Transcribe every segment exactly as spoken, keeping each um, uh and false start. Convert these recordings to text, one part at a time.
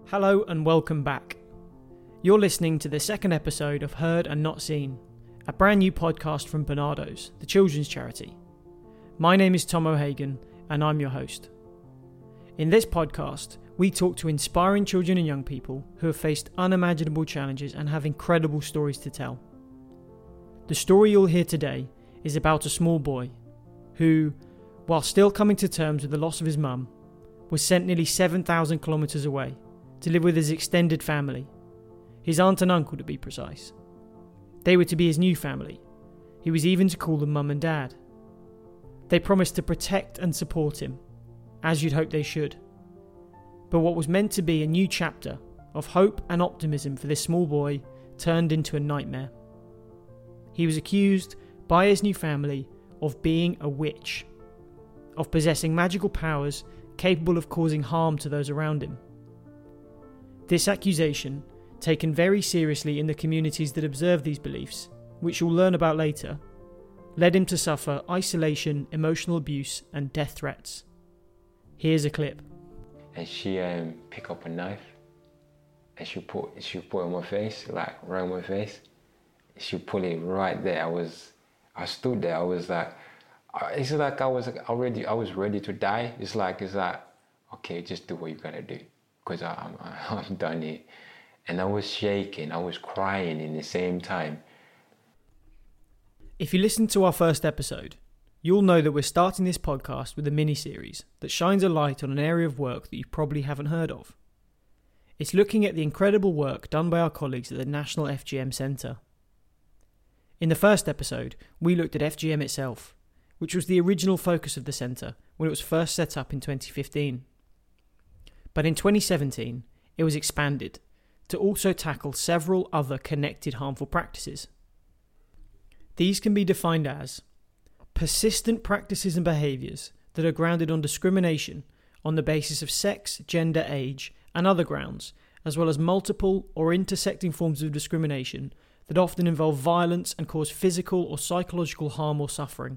Hello and welcome back. You're listening to the second episode of Heard and Not Seen, a brand new podcast from Barnardo's, the children's charity. My name is Tom O'Hagan and I'm your host. In this podcast, we talk to inspiring children and young people who have faced unimaginable challenges and have incredible stories to tell. The story you'll hear today is about a small boy who, while still coming to terms with the loss of his mum, was sent nearly seven thousand kilometres away to live with his extended family, his aunt and uncle to be precise. They were to be his new family. He was even to call them mum and dad. They promised to protect and support him, as you'd hope they should. But what was meant to be a new chapter of hope and optimism for this small boy turned into a nightmare. He was accused by his new family of being a witch, of possessing magical powers capable of causing harm to those around him. This accusation, taken very seriously in the communities that observe these beliefs, which you'll learn about later, led him to suffer isolation, emotional abuse and death threats. Here's a clip. And she um, picked up a knife and she put she put it on my face, like around my face. She put it right there. I was, I stood there. I was like, it's like I was already, I was ready to die. It's like, it's like, okay, just do what you gotta do, because I'm, I'm done here. And I was shaking. I was crying in the same time. If you listen to our first episode, you'll know that we're starting this podcast with a mini-series that shines a light on an area of work that you probably haven't heard of. It's looking at the incredible work done by our colleagues at the National F G M Centre. In the first episode, we looked at F G M itself, which was the original focus of the centre when it was first set up in twenty fifteen. But in twenty seventeen, it was expanded to also tackle several other connected harmful practices. These can be defined as persistent practices and behaviours that are grounded on discrimination on the basis of sex, gender, age, and other grounds, as well as multiple or intersecting forms of discrimination that often involve violence and cause physical or psychological harm or suffering.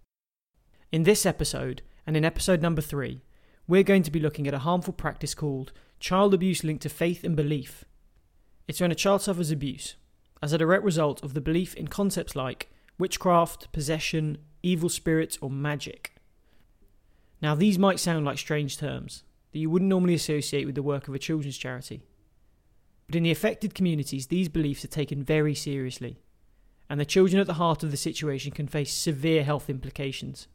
In this episode, and in episode number three, we're going to be looking at a harmful practice called child abuse linked to faith and belief. It's when a child suffers abuse as a direct result of the belief in concepts like witchcraft, possession, evil spirits, or magic. Now, these might sound like strange terms that you wouldn't normally associate with the work of a children's charity. But in the affected communities, these beliefs are taken very seriously, and the children at the heart of the situation can face severe health implications.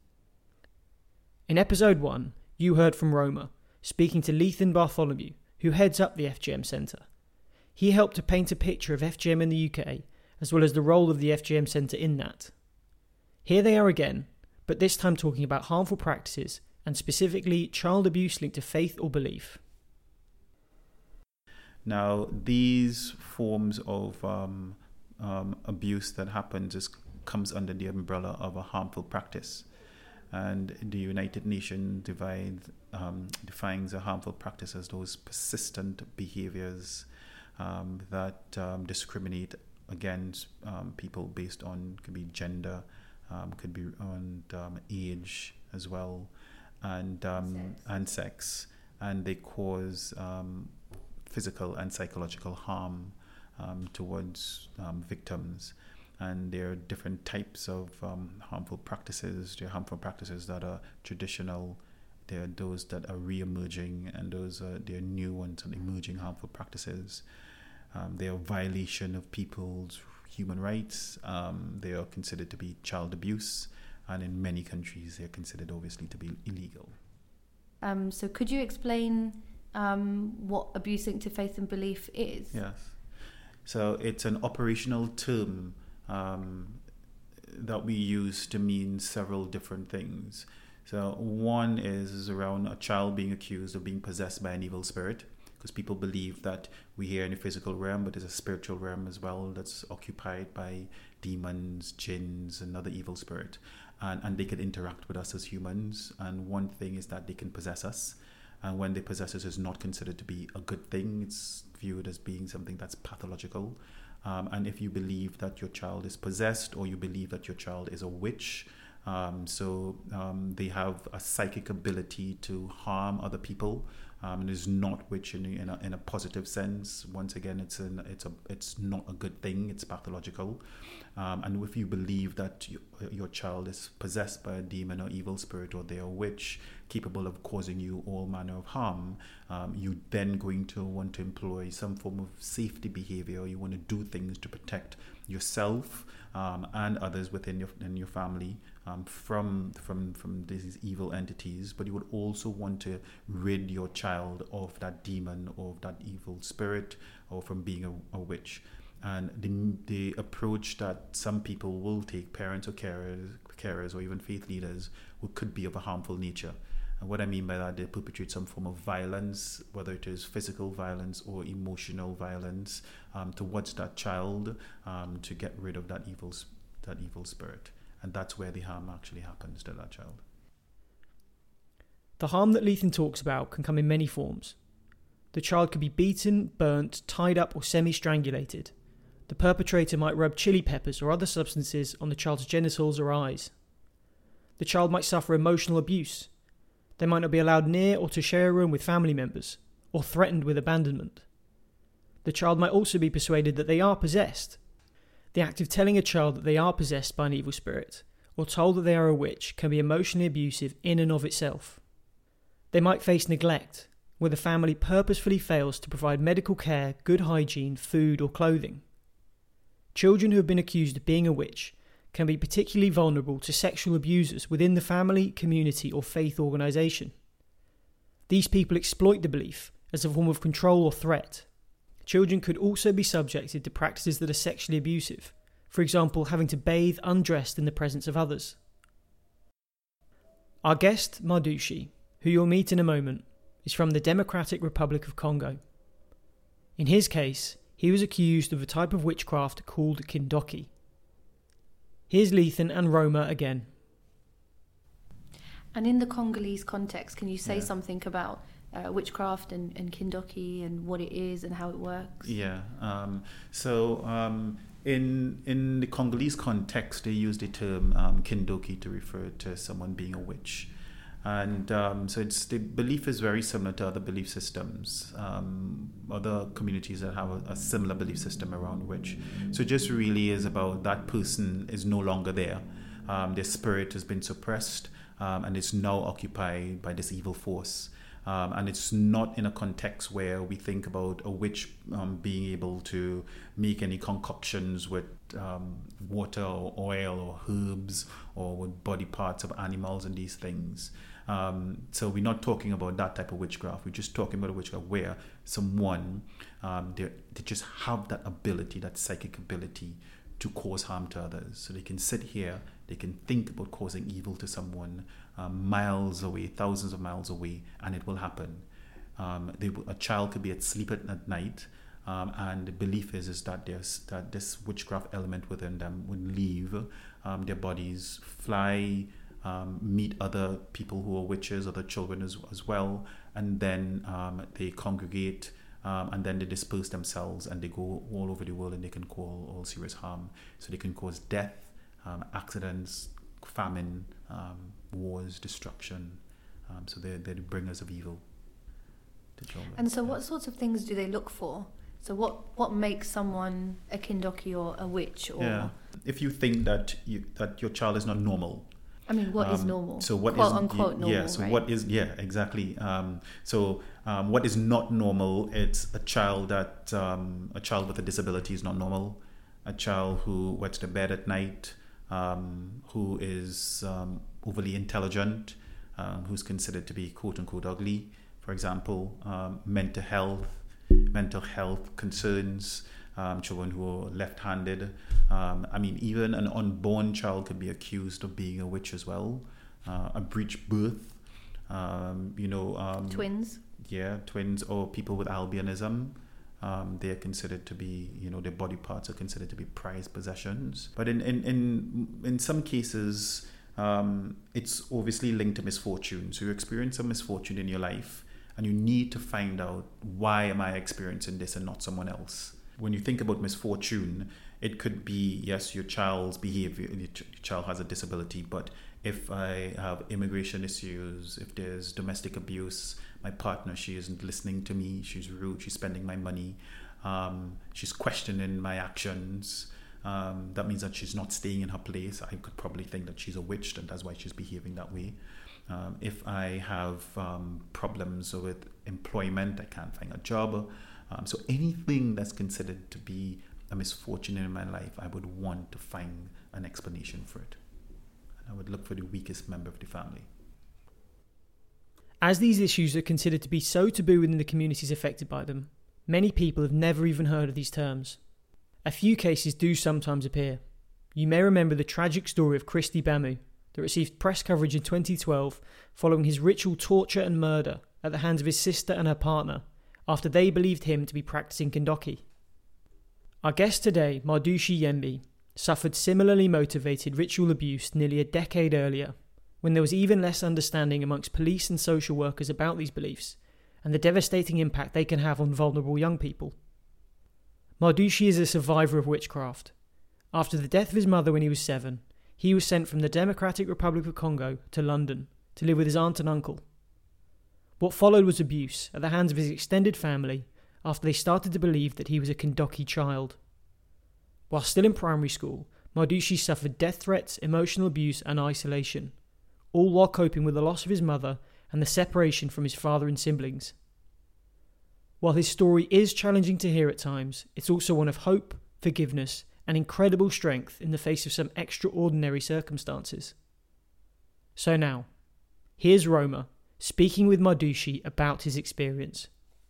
In episode one, you heard from Roma, speaking to Lethan Bartholomew, who heads up the F G M Centre. He helped to paint a picture of F G M in the U K, as well as the role of the F G M Centre in that. Here they are again, but this time talking about harmful practices, and specifically child abuse linked to faith or belief. Now, these forms of um, um, abuse that happens is, comes under the umbrella of a harmful practice. And the United Nations divide, um, defines a harmful practice as those persistent behaviors um, that um, discriminate against um, people based on, could be gender, um, could be on um, age as well, and um, sex. and sex, and they cause um, physical and psychological harm um, towards um, victims. And there are different types of um, harmful practices. There are harmful practices that are traditional. There are those that are re-emerging, and those are there are new ones and emerging harmful practices. Um, they are violation of people's human rights. Um, they are considered to be child abuse, and in many countries, they are considered obviously to be illegal. Um, so, could you explain um, what abuse linked to faith and belief is? Yes. So it's an operational term Um, that we use to mean several different things. So one is, is around a child being accused of being possessed by an evil spirit, because people believe that we hear in the physical realm, but there's a spiritual realm as well that's occupied by demons, jinns, and other evil spirit, and, and they can interact with us as humans. And one thing is that they can possess us, and when they possess us, it's not considered to be a good thing. It's viewed as being something that's pathological. Um, and if you believe that your child is possessed, or you believe that your child is a witch, Um, so um, they have a psychic ability to harm other people. Um, and is not witch in, in, a, in a positive sense. Once again, it's an, it's a it's not a good thing. It's pathological. Um, and if you believe that you, your child is possessed by a demon or evil spirit, or they are a witch capable of causing you all manner of harm, um, you then going to want to employ some form of safety behavior. You want to do things to protect yourself um, and others within your in your family um, from from from these evil entities. But you would also want to rid your child of that demon or of that evil spirit, or from being a, a witch. And the the approach that some people will take, parents or carers, carers or even faith leaders, who could be of a harmful nature. And what I mean by that, they perpetrate some form of violence, whether it is physical violence or emotional violence, um, towards that child, um, to get rid of that evil that evil spirit. And that's where the harm actually happens to that child. The harm that Lethan talks about can come in many forms. The child could be beaten, burnt, tied up or semi-strangulated. The perpetrator might rub chili peppers or other substances on the child's genitals or eyes. The child might suffer emotional abuse. They might not be allowed near or to share a room with family members, or threatened with abandonment. The child might also be persuaded that they are possessed. The act of telling a child that they are possessed by an evil spirit, or told that they are a witch, can be emotionally abusive in and of itself. They might face neglect, where the family purposefully fails to provide medical care, good hygiene, food or clothing. Children who have been accused of being a witch can be particularly vulnerable to sexual abusers within the family, community or faith organisation. These people exploit the belief as a form of control or threat. Children could also be subjected to practices that are sexually abusive, for example, having to bathe undressed in the presence of others. Our guest, Mardushi, who you'll meet in a moment, is from the Democratic Republic of Congo. In his case, he was accused of a type of witchcraft called kindoki. Here's Lethan and Roma again. And in the Congolese context, can you say Yeah. something about uh, witchcraft and, and kindoki and what it is and how it works? Yeah. Um, so um, in in the Congolese context, they use the term um, kindoki to refer to someone being a witch. And um, so it's, the belief is very similar to other belief systems, um, other communities that have a, a similar belief system around witch. So it just really is about that person is no longer there. Um, their spirit has been suppressed um, and it's now occupied by this evil force. Um, and it's not in a context where we think about a witch um, being able to make any concoctions with um, water or oil or herbs or with body parts of animals and these things. Um, so we're not talking about that type of witchcraft. We're just talking about a witchcraft where someone, um, they they just have that ability, that psychic ability to cause harm to others. So they can sit here, they can think about causing evil to someone um, miles away, thousands of miles away, and it will happen. Um, they, a child could be asleep at, at night, um, and the belief is, is that there's that this witchcraft element within them would leave um, their bodies, fly, um, meet other people who are witches, other children as, as well, and then um, they congregate. Um, and then they disperse themselves and they go all over the world and they can cause all serious harm. So they can cause death, um, accidents, famine, um, wars, destruction. Um, so they're, they're the bringers of evil to children. And so Yeah. what sorts of things do they look for? So what, what makes someone a kindoki or a witch? Or Yeah. If you think that you, that your child is not normal, I mean, what is Um, normal? So what Quote is unquote normal, yeah? So right? what is yeah exactly? Um, so um, what is not normal? It's a child that um, a child with a disability is not normal. A child who wets the bed at night, um, who is um, overly intelligent, um, who's considered to be quote unquote ugly. For example, um, mental health, mental health concerns. Um, children who are left-handed. Um, I mean, even an unborn child could be accused of being a witch as well. Uh, a breech birth, um, you know. Um, Twins. Yeah, twins or people with albinism. Um, they are considered to be, you know, their body parts are considered to be prized possessions. But in in in, in some cases, um, it's obviously linked to misfortune. So you experience a misfortune in your life, and you need to find out, why am I experiencing this and not someone else? When you think about misfortune, it could be, yes, your child's behavior, your child has a disability, but if I have immigration issues, if there's domestic abuse, my partner, she isn't listening to me, she's rude, she's spending my money, um, she's questioning my actions, um, that means that she's not staying in her place. I could probably think that she's a witch and that's why she's behaving that way. Um, if I have um, problems with employment, I can't find a job. Um, so anything that's considered to be a misfortune in my life, I would want to find an explanation for it. And I would look for the weakest member of the family. As these issues are considered to be so taboo within the communities affected by them, many people have never even heard of these terms. A few cases do sometimes appear. You may remember the tragic story of Christy Bamu that received press coverage in twenty twelve following his ritual torture and murder at the hands of his sister and her partner after they believed him to be practicing Kondoki. Our guest today, Mardushi Yembi, suffered similarly motivated ritual abuse nearly a decade earlier, when there was even less understanding amongst police and social workers about these beliefs and the devastating impact they can have on vulnerable young people. Mardushi is a survivor of witchcraft. After the death of his mother when he was seven, he was sent from the Democratic Republic of Congo to London to live with his aunt and uncle. What followed was abuse at the hands of his extended family after they started to believe that he was a Kondoki child. While still in primary school, Mardushi suffered death threats, emotional abuse and isolation, all while coping with the loss of his mother and the separation from his father and siblings. While his story is challenging to hear at times, it's also one of hope, forgiveness, and incredible strength in the face of some extraordinary circumstances. So now, here's Roma speaking with Mardushi about his experience.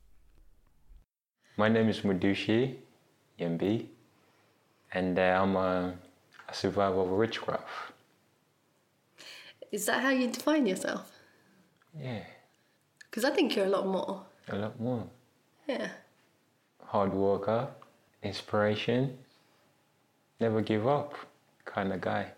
My name is Mardushi Yembi, and uh, I'm a, a survivor of witchcraft. Is that how you define yourself? Yeah. Because I think you're a lot more. A lot more. Yeah. Hard worker, inspiration, never give up kind of guy.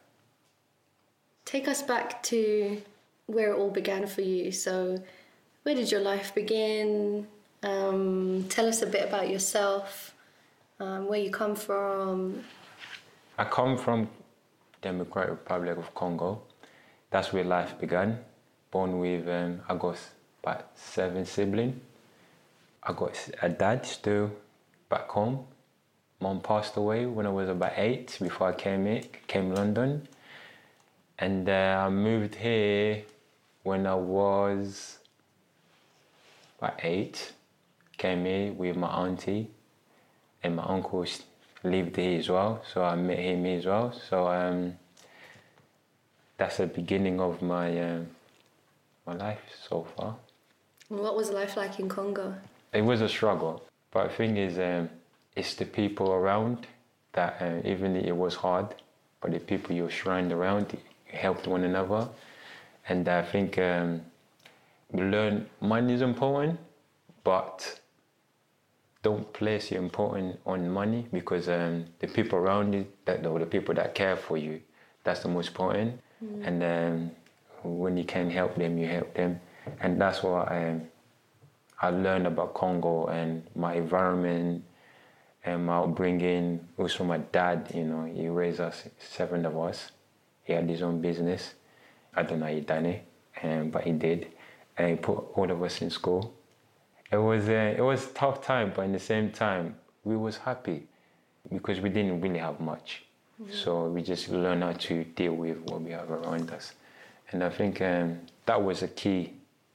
Take us back to where it all began for you. So, where did your life begin? Um, tell us a bit about yourself, um, where you come from. I come from Democratic Republic of Congo. That's where life began. Born with, um, I got about seven siblings. I got a dad still back home. Mom passed away when I was about eight before I came here, came London. And uh, I moved here when I was about eight. Came here with my auntie and my uncle lived here as well. So I met him as well. So um, that's the beginning of my uh, my life so far. What was life like in Congo? It was a struggle, but the thing is, um, it's the people around that uh, even it was hard, but the people you surround around helped one another, and I think um, we learn money is important, but don't place your importance on money because um, the people around you, that or the people that care for you, that's the most important. Mm. And um, when you can help them, you help them, and that's what um, I learned about Congo and my environment, and my upbringing. Also, my dad, you know, he raised us, seven of us. He had his own business. I don't know how he done it, um, but he did, and he put all of us in school. It was uh, it was a tough time, but at the same time, we was happy because we didn't really have much. Mm-hmm. So we just learned how to deal with what we have around us, and I think um, that was a key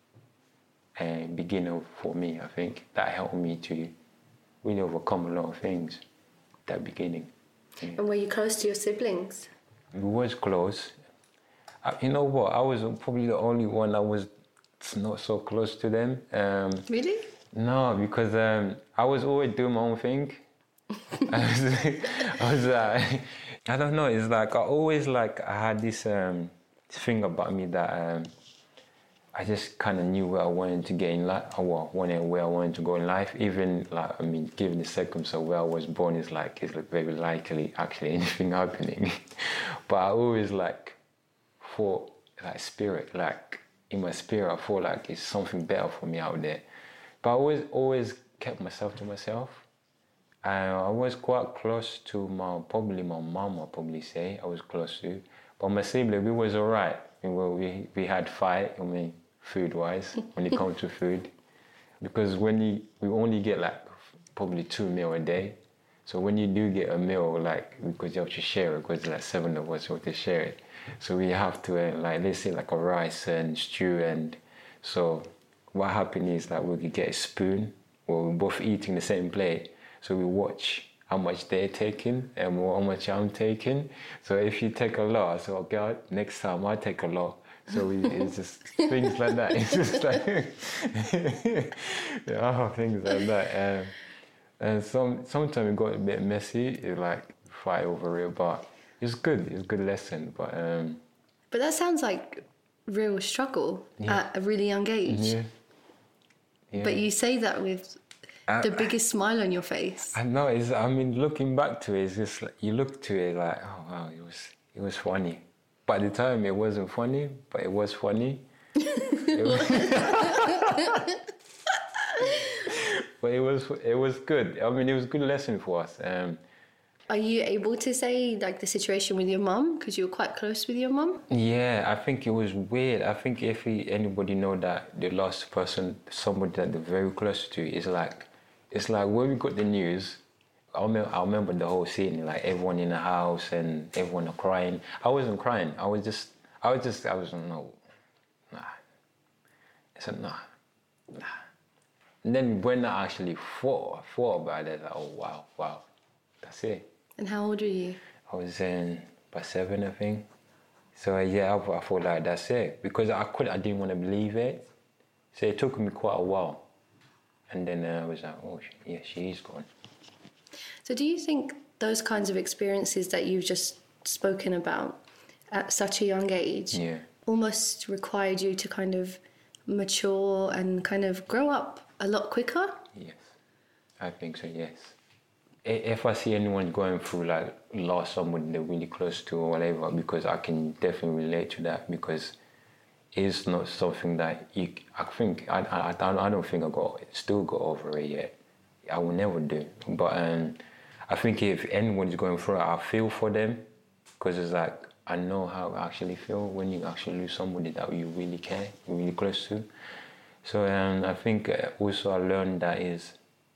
uh, beginner for me. I think that helped me to really overcome a lot of things. That beginning. Yeah. And were you close to your siblings? We was close. Uh, you know what? I was probably the only one that was not so close to them. Um, really? No, because um, I was always doing my own thing. I was, I was uh, I don't know. It's like I always like I had this um, thing about me that um, I just kind of knew where I wanted to get in life, or what, wanted, where I wanted to go in life. Even like I mean, given the circumstance where I was born, is like it's like very likely actually anything happening. But I always like thought like spirit, like in my spirit, I thought like it's something better for me out there. But I always always kept myself to myself. And I was quite close to my, probably my mom, I'll probably say, I was close to. But my sibling, we was all right. well, we we had fight. I mean, food-wise, when it comes to food, because when you we only get like probably two meal a day. So when you do get a meal, like, because you have to share it, because there's like seven of us, we have to share it. So we have to, uh, like, let's say like a rice and stew. And so what happened is that we could get a spoon, or we're both eating the same plate. So we watch how much they're taking and how much I'm taking. So if you take a lot, so okay, next time I take a lot. So we, it's just things like that. It's just like, yeah, things like that. Um, And some sometimes it got a bit messy, it like fight over it, but it's good. It's a good lesson. But um, but that sounds like real struggle yeah. at a really young age. Yeah. Yeah. But you say that with I, the biggest I, smile on your face. I know. It's, I mean, looking back to it, it's just like, you look to it like, oh wow, it was it was funny. But at the time, it wasn't funny, but it was funny. It was But it was it was good. I mean, it was a good lesson for us. Um, Are you able to say like the situation with your mum, because you were quite close with your mum? Yeah, I think it was weird. I think if we, anybody know that the last person, somebody that they're very close to, is like, it's like when we got the news. I remember, I remember the whole scene, like everyone in the house and everyone crying. I wasn't crying. I was just, I was just, I was no, nah. I said nah, nah. And then when I actually thought, thought about it, like, oh wow, wow, that's it. And how old were you? I was in about seven, I think. So yeah, I, I thought like that's it, because I could, I didn't want to believe it. So it took me quite a while, and then uh, I was like, oh yeah, she is gone. So do you think those kinds of experiences that you've just spoken about at such a young age yeah. almost required you to kind of mature and kind of grow up a lot quicker? Yes, I think so, yes. If I see anyone going through, like, lost someone they're really close to or whatever, because I can definitely relate to that, because it's not something that you, I think, I, I, I don't think I got, still got over it yet. I will never do. But um, I think if anyone's going through it, I feel for them, because it's like, I know how I actually feel when you actually lose somebody that you really care, you're really close to. So um, I think also I learned that is,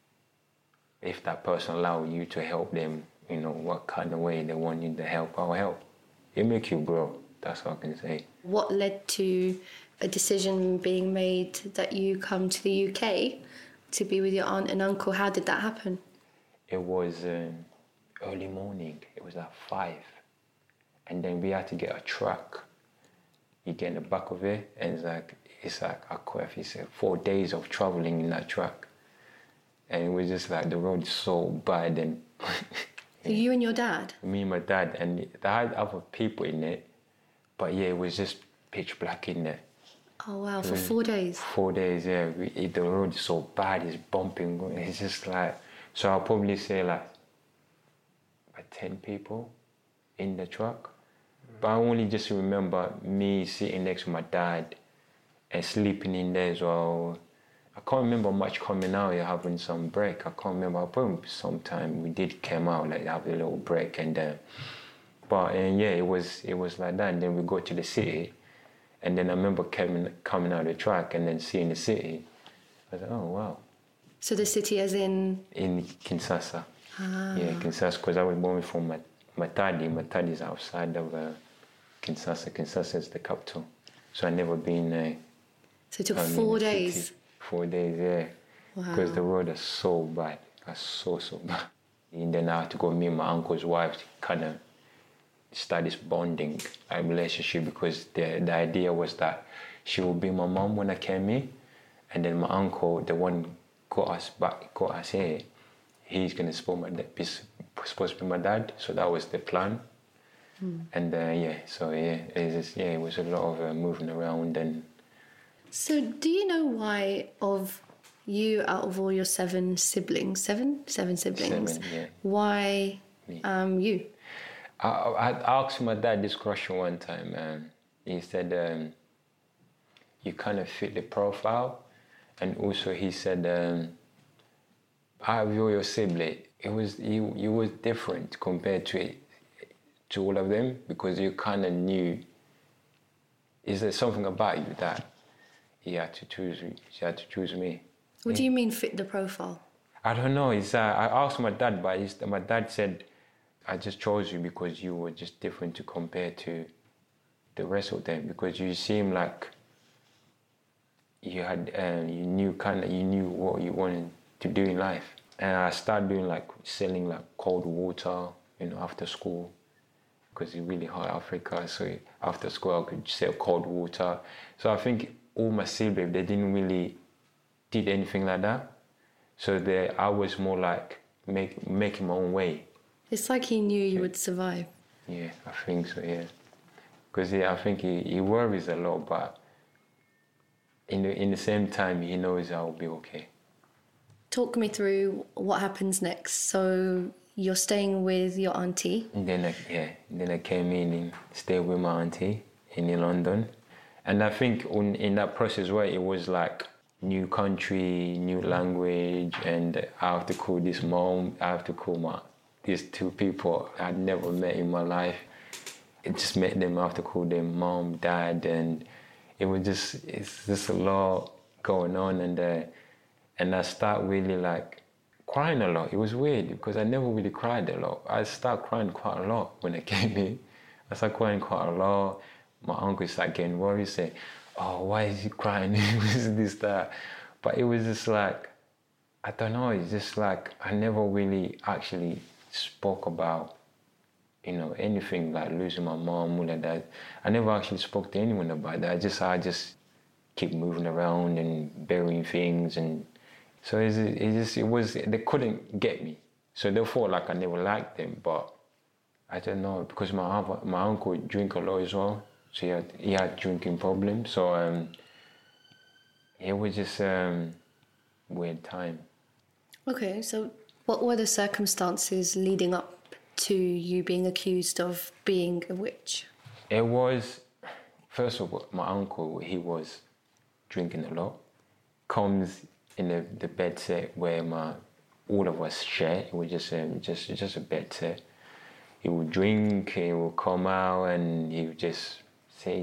if that person allow you to help them, you know, what kind of way they want you to help, I'll help. It makes you grow, that's what I can say. What led to a decision being made that you come to the U K to be with your aunt and uncle? How did that happen? It was um, early morning, it was at five. And then we had to get a truck. You get in the back of it, and it's like, it's like, I quite, he said, four days of traveling in that truck. And it was just like, the road is so bad. And so you and your dad? Me and my dad, and there had other people in it, but yeah, it was just pitch black in there. Oh wow, for four days? Four days, yeah. We, it, the road is so bad, it's bumping, it's just like, so I'll probably say like, about ten people in the truck. But I only just remember me sitting next to my dad and sleeping in there as well. I can't remember much coming out here, having some break. I can't remember. Probably sometime we did come out, like have a little break, and then. Uh, but and yeah, it was it was like that. And then we go to the city, and then I remember coming coming out of the truck and then seeing the city. I was like, oh wow. So the city, as in? In Kinshasa. Ah. Yeah, Kinshasa, because I was born from my Matadi. Matadi is outside of uh, Kinshasa. Kinshasa is the capital. So I never been. Uh, so it took four days. City. Four days, yeah. Wow. Because the road is so bad. It's so, so bad. And then I had to go meet my uncle's wife to kind of start this bonding uh, relationship, because the, the idea was that she would be my mom when I came in, and then my uncle, the one got us back, got us here, he's going to support my dad, be supposed to be my dad, so that was the plan. Mm. And uh, yeah, so yeah, it was, yeah, it was a lot of uh, moving around. And so do you know why, of you out of all your seven siblings, seven? Seven siblings, seven, yeah. Why um, you? I, I asked my dad this question one time. Um, he said, um, you kind of fit the profile. And also he said, um, out of all your siblings, it was, you, you was different compared to it, to all of them, because you kind of knew is there something about you that he had to choose? She had to choose me. What do you mean fit the profile? I don't know. It's, uh, I asked my dad, but he's, my dad said, I just chose you because you were just different to compare to the rest of them, because you seem like you had, um, you knew kind of, you knew what you wanted to do in life. And I started doing like selling like cold water, you know, after school, because it's really hot in Africa. So after school, I could sell cold water. So I think all my siblings, they didn't really did anything like that. So they, I was more like make, making my own way. It's like he knew you would survive. Yeah, I think so, yeah. Because yeah, I think he, he worries a lot, but in the, in the same time, he knows I'll be okay. Talk me through what happens next. So you're staying with your auntie. And then I, yeah, then I came in and stayed with my auntie in London. And I think on, in that process where it was like new country, new language, and I have to call this mom, I have to call my these two people I'd never met in my life. I just met them, I have to call them mom, dad, and it was just, it's just a lot going on, and uh, and I start really like crying a lot. It was weird because I never really cried a lot. I started crying quite a lot when I came in. I started crying quite a lot. My uncle started getting worried, saying, oh, why is he crying? this, that. But it was just like, I don't know, it's just like I never really actually spoke about, you know, anything like losing my mom or like that. I never actually spoke to anyone about that. I just, I just keep moving around and burying things, and so it's, it just, it was, they couldn't get me. So they thought like I never liked them, but I don't know, because my my uncle drink a lot as well, so he had, he had drinking problems. So um, it was just um, weird time. Okay, so what were the circumstances leading up to you being accused of being a witch? It was, first of all, my uncle, he was drinking a lot. Comes in the, the bed set where my all of us share. It was just um, just just a bed set. He would drink, he would come out, and he would just say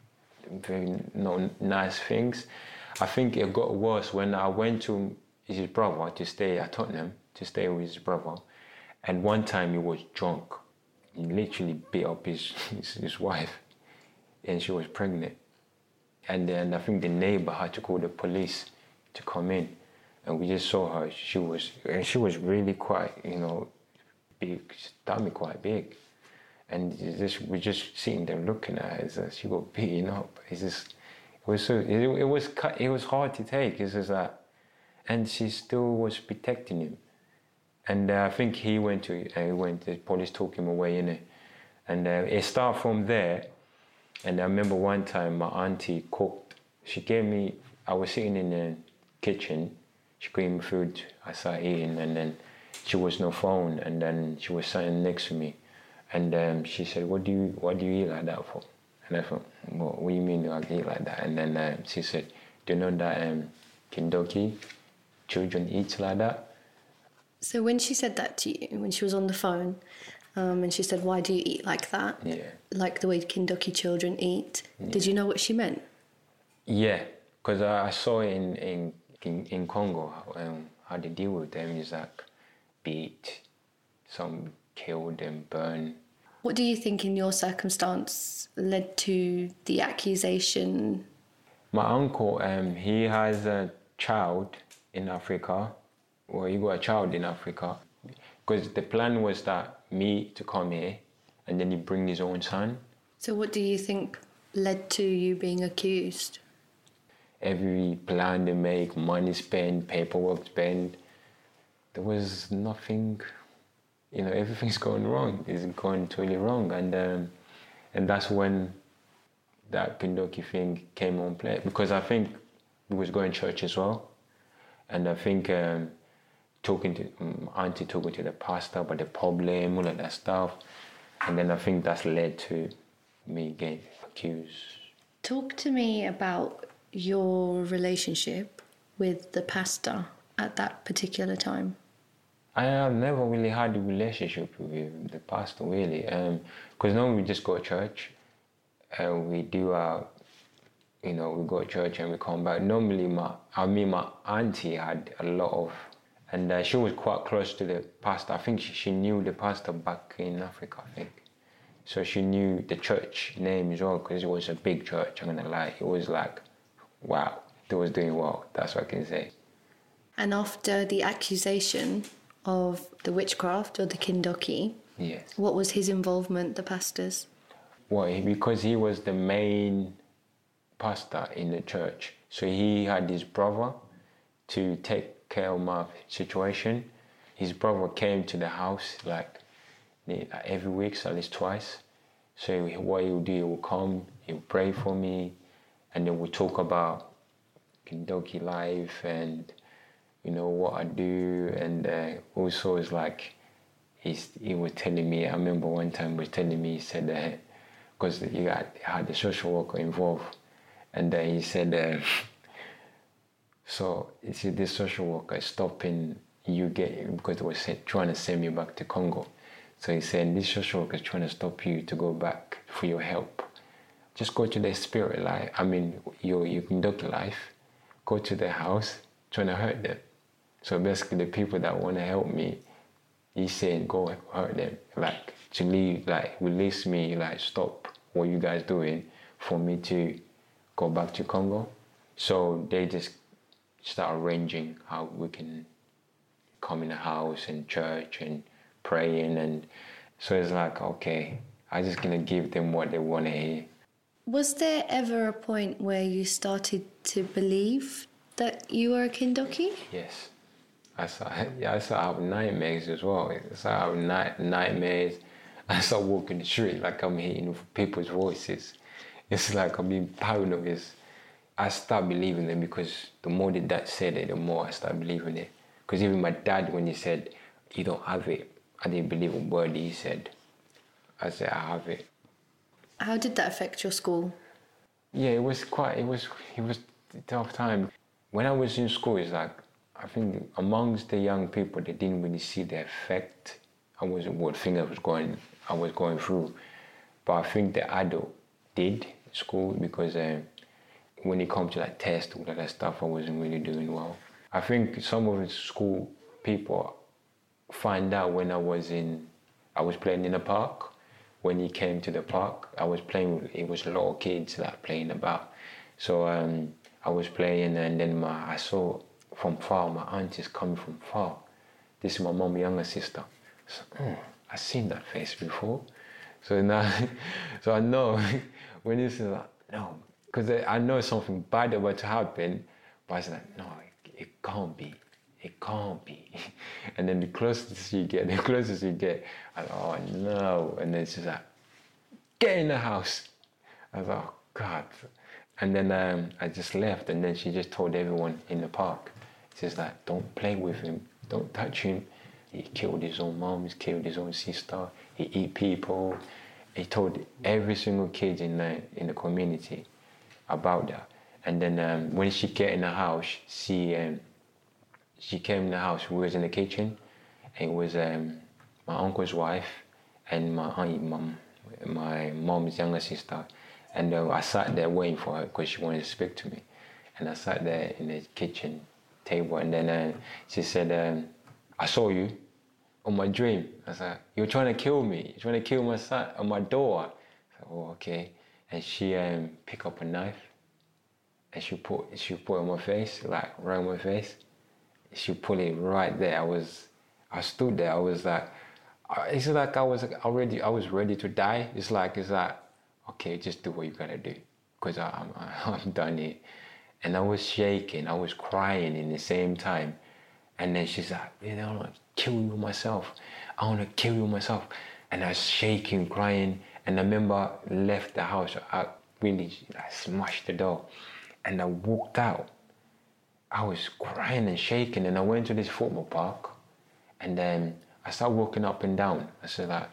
very no, nice things. I think it got worse when I went to his brother to stay at Tottenham, to stay with his brother. And one time he was drunk. He literally beat up his, his, his wife, and she was pregnant. And then I think the neighbor had to call the police to come in. And we just saw her. She was, and she was really quite, you know, big, stomach quite big. And just, we're just sitting there looking at her as uh, she got beaten up. It's just, it was so, it, it was, it was hard to take. It's just that, and she still was protecting him. And uh, I think he went to, uh, he went, the police took him away, innit? And uh, it started from there. And I remember one time my auntie cooked. She gave me, I was sitting in the kitchen, she gave me food, I started eating, and then she was no phone, and then she was sitting next to me. And um, she said, what do you what do you eat like that for? And I thought, what, what do you mean I eat like that? And then uh, she said, do you know that um, Kindoki, children eat like that? So when she said that to you, when she was on the phone, um, and she said, why do you eat like that? Yeah. Like the way Kindoki children eat. Yeah. Did you know what she meant? Yeah, because I, I saw in, in, in, in Congo um, how they deal with them is like beat, some killed and burned. What do you think in your circumstance led to the accusation? My uncle, um, he has a child in Africa. Well, he got a child in Africa. Because the plan was that me to come here and then he bring his own son. So what do you think led to you being accused? Every plan they make, money spent, paperwork spent, there was nothing, you know, everything's going wrong. It's going totally wrong. And um, and that's when that Kindoki thing came on play. Because I think we was going to church as well. And I think um, talking to, um, auntie talking to the pastor about the problem, all of that stuff. And then I think that's led to me getting accused. Talk to me about your relationship with the pastor at that particular time. I have never really had a relationship with the pastor, really. Because um, normally we just go to church and we do our you know, we go to church and we come back. Normally, my, I mean, my auntie had a lot of, and uh, she was quite close to the pastor. I think she, she knew the pastor back in Africa, I think. So she knew the church name as well, because it was a big church, I'm gonna lie. It was like, wow, they was doing well, that's what I can say. And after the accusation of the witchcraft or the Kindoki, yes. What was his involvement, the pastor's? Well, because he was the main pastor in the church. So he had his brother to take care of my situation. His brother came to the house like every week, so at least twice. So what he would do, he would come, he would pray for me, and then we'd talk about Kindoki life and, you know, what I do. And uh, also it's like, he's, he was telling me, I remember one time he was telling me, he said that, because he had, had the social worker involved, and then he said, uh, so you see, this social worker is stopping you get, because they were trying to send me back to Congo. So he said, this social worker is trying to stop you to go back for your help. Just go to their spirit life, I mean, your, your Kindoki life, go to their house, trying to hurt them. So basically the people that want to help me, he's saying, go hurt them, like to leave, like release me, like stop what you guys doing for me to go back to Congo. So they just start arranging how we can come in the house and church and praying, and so it's like, okay, I'm just gonna give them what they want to hear. Was there ever a point where you started to believe that you were a Kindoki? Yes. I started, yeah, I started having nightmares as well. I started having night, nightmares. I started walking the street like I'm hearing people's voices. It's like I'm being paranoid. I started believing them because the more the dad said it, the more I started believing it. Because even my dad, when he said, you don't have it, I didn't believe a word he said. I said, I have it. How did that affect your school? Yeah, it was quite, it was, it was a tough time. When I was in school, it's like, I think amongst the young people, they didn't really see the effect. I wasn't what thing I was going, I was going through. But I think the adult did in school, because uh, when it comes to like tests, all that stuff, I wasn't really doing well. I think some of the school people find out when I was in, I was playing in the park. When he came to the park, I was playing, it was a lot of kids like playing about. So um, I was playing, and then my, I saw from far, my aunt is coming from far. This is my mom's younger sister. So, oh, I've seen that face before. So now, so I know when this is like, no, because I know something bad about to happen, but I was like, no, it, it can't be. It can't be. And then the closest you get, the closest you get, I was like, oh no. And then she's like, get in the house. I was like, oh God. And then um, I just left, and then she just told everyone in the park, she's like, don't play with him, don't touch him. He killed his own mom, he killed his own sister, he eat people. He told every single kid in the, in the community about that. And then um, when she came in the house, she, um, she came in the house, we was in the kitchen, and it was um, my uncle's wife and my aunt, mom, my mom's younger sister. And uh, I sat there waiting for her because she wanted to speak to me. And I sat there in the kitchen table, and then uh, she said, um, I saw you on my dream. I said, you're trying to kill me. You're trying to kill my son on my door. I said, oh, okay. And she um, picked up a knife, and she put, she put it on my face, like right on my face. She put it right there. I was, I stood there. I was like, it's like I was already, I was ready to die. It's like, it's like, okay, just do what you gotta do, because I'm, I'm done here. And I was shaking, I was crying in the same time. And then she's like, you know, I want to kill you myself. I want to kill you myself. And I was shaking, crying. And I remember I left the house. I really, I smashed the door. And I walked out. I was crying and shaking. And I went to this football park. And then I started walking up and down. I said like,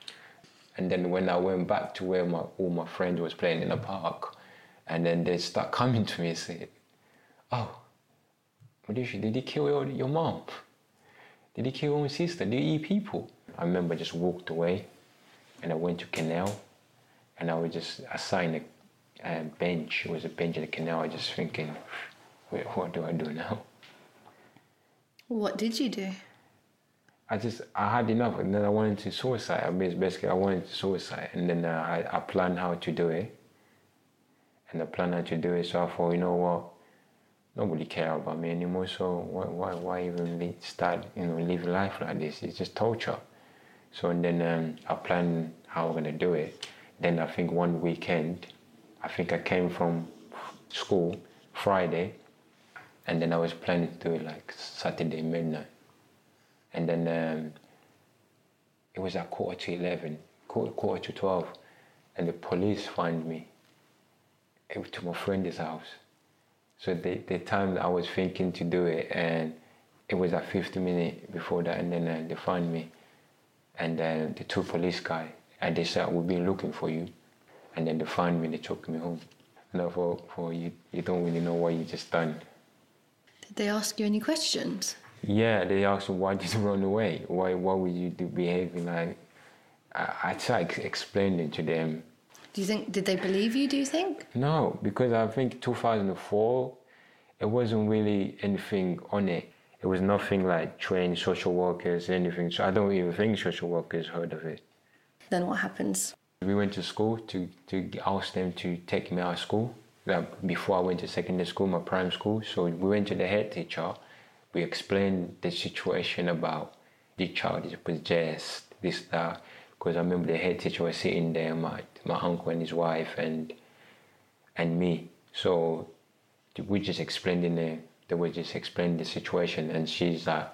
and then when I went back to where my, all my friends was playing in the park, and then they start coming to me and say, oh, Madushi, did he kill your, your mom? Did he kill your own sister? Did he eat people? I remember I just walked away, and I went to Canal, and I was just, I sat in the uh, bench. It was a bench in the canal. Just thinking, wait, what do I do now? What did you do? I just, I had enough, and then I wanted to suicide. I mean, basically, I wanted to suicide, and then uh, I, I planned how to do it, and I planned how to do it. So I thought, you know what, nobody cares about me anymore. So why, why, why even start, you know, live life like this? It's just torture. So and then um, I planned how I'm gonna do it. Then I think one weekend, I think I came from school Friday, and then I was planning to do it like Saturday midnight. And then um, it was at quarter to eleven, quarter, quarter to twelve, and the police found me to my friend's house. So the, the time that I was thinking to do it, and it was at fifty minutes before that, and then uh, they found me. And uh, the two police guys, and they said, we've been looking for you. And then they found me, they took me home. And I thought, for you, you don't really know what you just done. Did they ask you any questions? Yeah, they asked me, why did you run away? Why why would you do behaving like... I, I tried explaining to them. Do you think, did they believe you, do you think? No, because I think two thousand four, it wasn't really anything on it. It was nothing like trained social workers, anything. So I don't even think social workers heard of it. Then what happens? We went to school to, to ask them to take me out of school. Like before I went to secondary school, my prime school. So we went to the head teacher. We explained the situation about the child is possessed, this, that. Because I remember the head teacher was sitting there, my my uncle and his wife and and me. So we just explained in there, they were just explaining the situation, and she's like,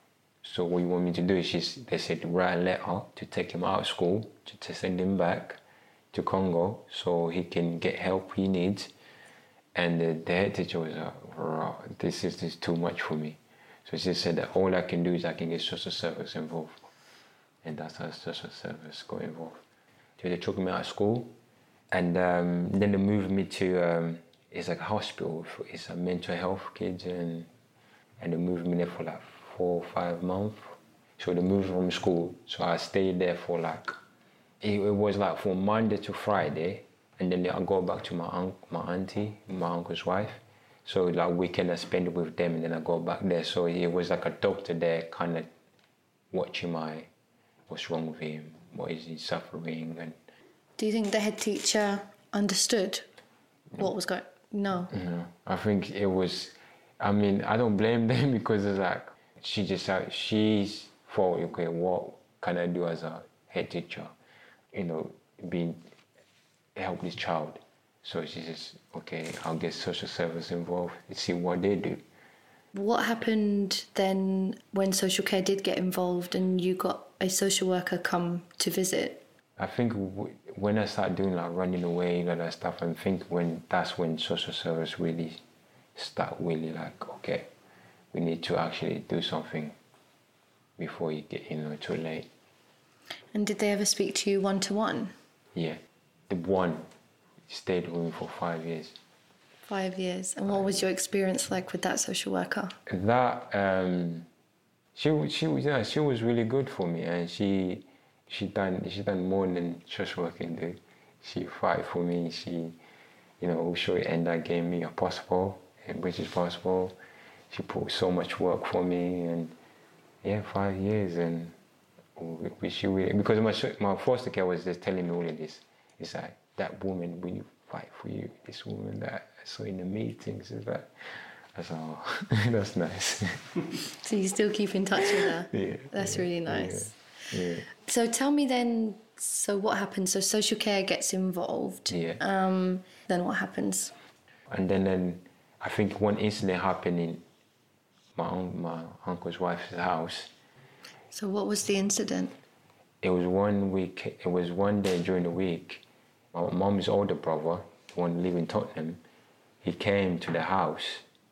so what you want me to do? She's, they said write a letter to take him out of school, to, to send him back to Congo so he can get help he needs. And the, the head teacher was like, oh, this is, this is too much for me. So she said that all I can do is I can get social service involved. And that's how social service got involved. So they took me out of school, and um, then they moved me to, um, it's like a hospital, for, it's a mental health kids, and and they moved me there for like four or five months. So they moved from school, so I stayed there for like, it, it was like from Monday to Friday, and then I go back to my aunt, my auntie, my uncle's wife. So like weekend I spend it with them, and then I go back there. So it was like a doctor there kind of watching my, what's wrong with him, what is he suffering. And Do you think the head teacher understood no. what was going on? No. No, I think it was, I mean, I don't blame them because it's like, she just, she's thought, okay, what can I do as a head teacher? You know, being, help this child. So she says, okay, I'll get social service involved and see what they do. What happened then when social care did get involved and you got a social worker come to visit? I think w- when I started doing like running away and all that stuff, I think when that's when social service really start really like, okay, we need to actually do something before you get, you know, too late. And did they ever speak to you one-to-one? Yeah, the one stayed with me for five years. Five years. And what was your experience like with that social worker? That, um, she, she, was, yeah, she was really good for me, and she she done she done more than social work can do. She fight for me. She, you know, she ended up gave me a passport, a British passport. She put so much work for me, and yeah, five years, and we, she really, because my my foster care was just telling me all of this. It's like, that woman really fight for you. This woman that I saw in the meetings is that. I said, oh, that's nice. So you still keep in touch with her? Yeah. That's yeah, really nice. Yeah, yeah. So tell me then, so what happens? So social care gets involved. Yeah. Um, then what happens? And then, then I think one incident happened in my own, my uncle's wife's house. So what was the incident? It was one week, it was one day during the week. My mom's older brother, the one living in Tottenham, he came to the house,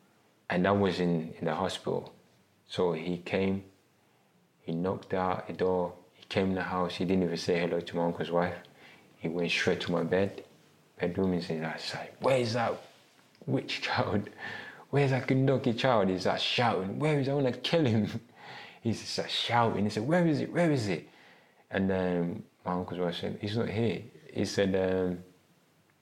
and that was in, in the hospital. So he came, he knocked out the door, he came in the house, he didn't even say hello to my uncle's wife. He went straight to my bed, bedroom, and said, I said, where's that witch child? Where's that Kundoki child? He's like shouting, where is it? I want to kill him. He's just like shouting. He said, where is it? Where is it? And then my uncle's wife said, he's not here. He said, um,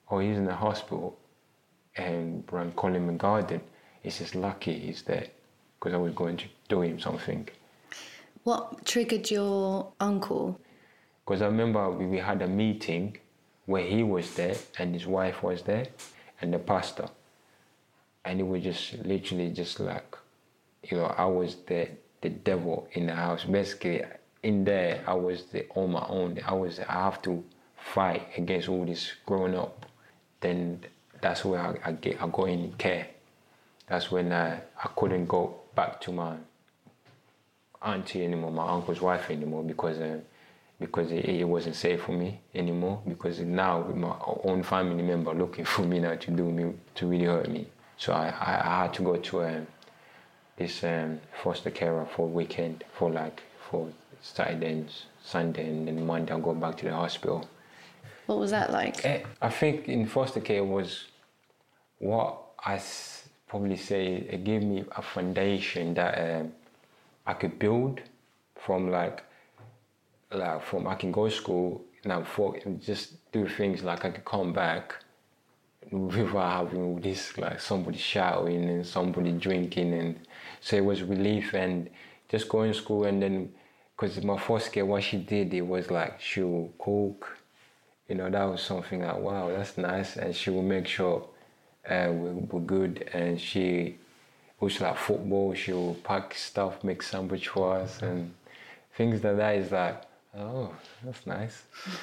oh, he's in the hospital and run Coleman Garden. It's just lucky he's there because I was going to do him something. What triggered your uncle? Because I remember we, we had a meeting where he was there and his wife was there and the pastor. And it was just literally just like, you know, I was the, the devil in the house. Basically, in there, I was the, on my own. I was, I have to fight against all this growing up. Then that's where I, I, get, I got in care. That's when I, I couldn't go back to my auntie anymore, my uncle's wife anymore, because uh, because it, it wasn't safe for me anymore. Because now with my own family member looking for me now to do me, to really hurt me. So I, I, I had to go to um, this um, foster carer for a weekend, for like for Saturday and Sunday, and then Monday I go back to the hospital. What was that like? I think in foster care was what I probably say, it gave me a foundation that um, I could build from like, like from I can go to school now for just do things like I could come back without having this like somebody shouting and somebody drinking, and so it was relief. And just going to school, and then because my foster care, what she did, it was like she would cook, you know, that was something like, wow, that's nice. And she would make sure uh, we were good. And she also like football, she would pack stuff, make sandwich for us, and things like that is like, oh, that's nice.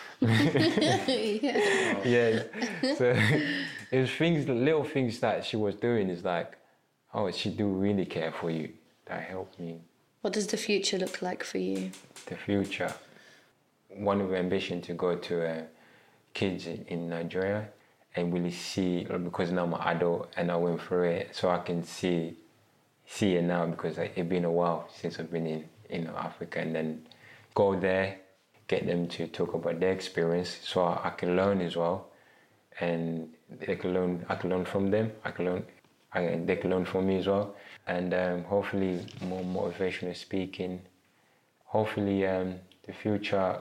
Yeah. Yeah. So it was things, little things that she was doing is like, oh, she do really care for you. That helped me. What does the future look like for you? The future. One of the ambition to go to uh, kids in Nigeria and really see, because now I'm an adult and I went through it, so I can see see it now, because it's been a while since I've been in, in Africa, and then go there, get them to talk about their experience, so I, I can learn as well, and they can learn. I can learn from them. I can learn. I, they can learn from me as well, and um, hopefully more motivational speaking. Hopefully um, the future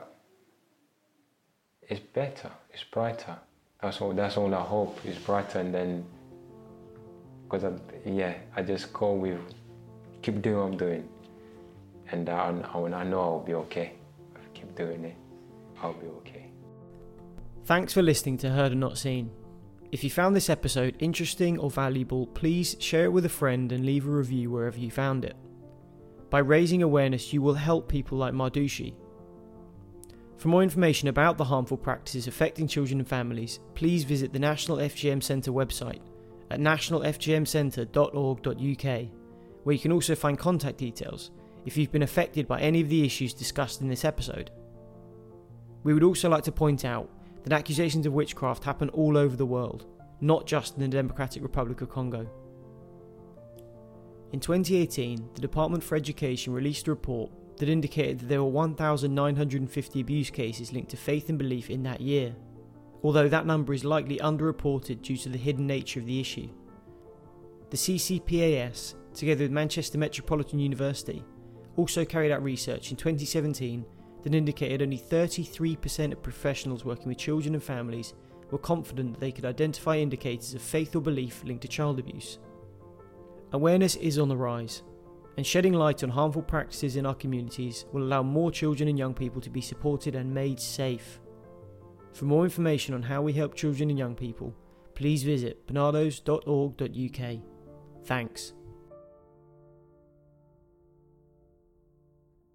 is better. It's brighter. That's all. That's all I hope. It's brighter, and then because I, yeah, I just go with keep doing what I'm doing. And I, I know I'll be okay. If I keep doing it, I'll be okay. Thanks for listening to Heard and Not Seen. If you found this episode interesting or valuable, please share it with a friend and leave a review wherever you found it. By raising awareness, you will help people like Mardushi. For more information about the harmful practices affecting children and families, please visit the National F G M Centre website at national f g m centre dot org dot u k, where you can also find contact details if you've been affected by any of the issues discussed in this episode. We would also like to point out that accusations of witchcraft happen all over the world, not just in the Democratic Republic of Congo. In twenty eighteen, the Department for Education released a report that indicated that there were one thousand nine hundred fifty abuse cases linked to faith and belief in that year, although that number is likely underreported due to the hidden nature of the issue. The C C P A S, together with Manchester Metropolitan University, also carried out research in twenty seventeen that indicated only thirty-three percent of professionals working with children and families were confident that they could identify indicators of faith or belief linked to child abuse. Awareness is on the rise, and shedding light on harmful practices in our communities will allow more children and young people to be supported and made safe. For more information on how we help children and young people, please visit barnardos dot org dot u k. Thanks.